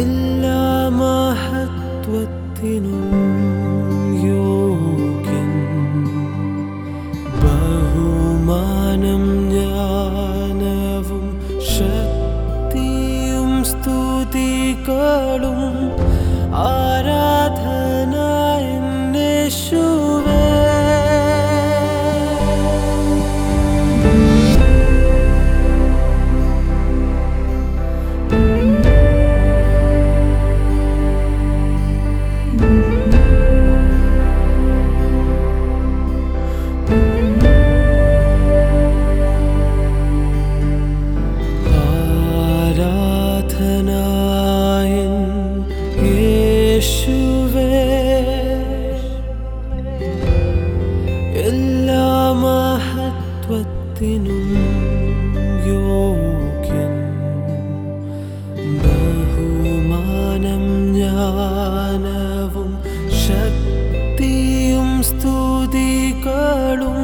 എല്ലാ മഹത്വത്തിനും യോഗ്യൻ, ബഹുമാനം ജ്ഞാനവും ശക്തിയും സ്തുതികളും ആരാധന യേശുവേ. ആരാധനായൻ യേശുവേ, എല്ലാ മഹത്വത്തിനും യോഗ്യൻ, ബഹുമാനം ജ്ഞാനവും ശക്തിയും സ്തുതികളും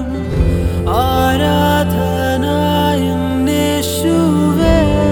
ആരാധനായൻ യേശുവേ.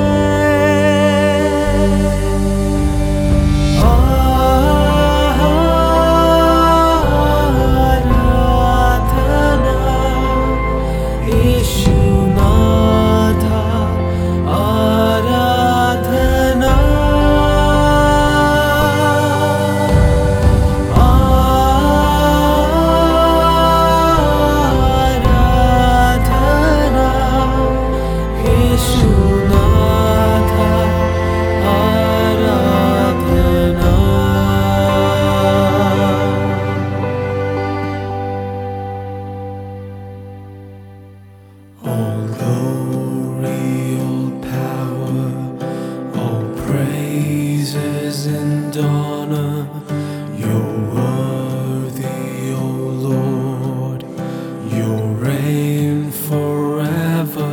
All glory, all power, all praises and honor, you're worthy, O Lord, you reign forever.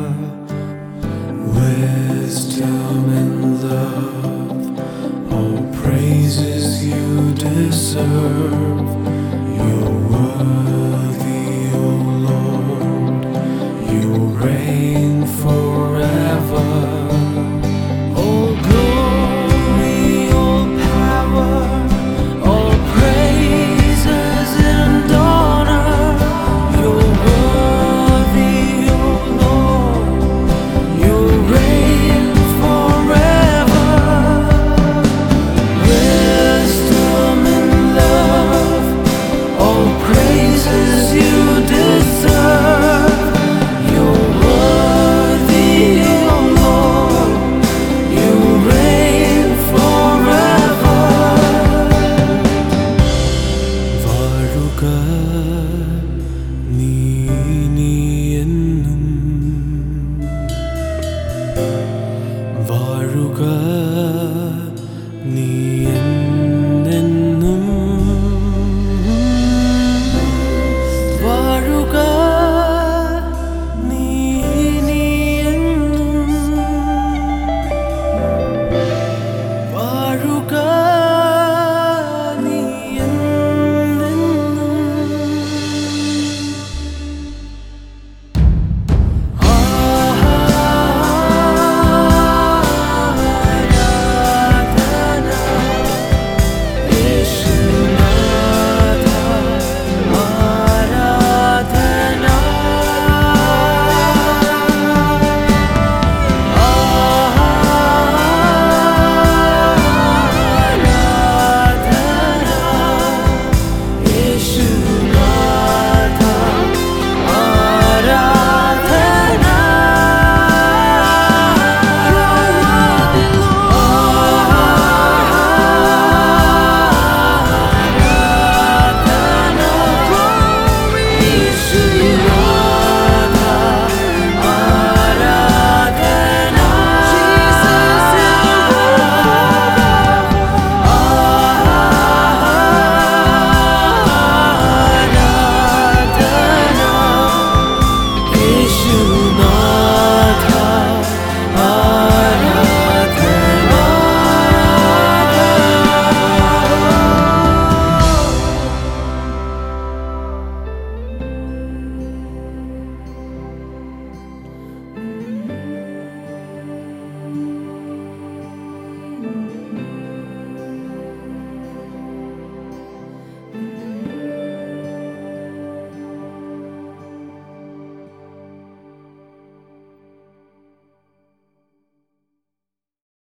Wisdom and love, all praises you deserve, you're worthy, O Lord, you reign forever. All glory, all power, all praises and honor, you're worthy, O Lord, you reign forever. Wisdom and love, all praises you deserve, വാഴുക നീ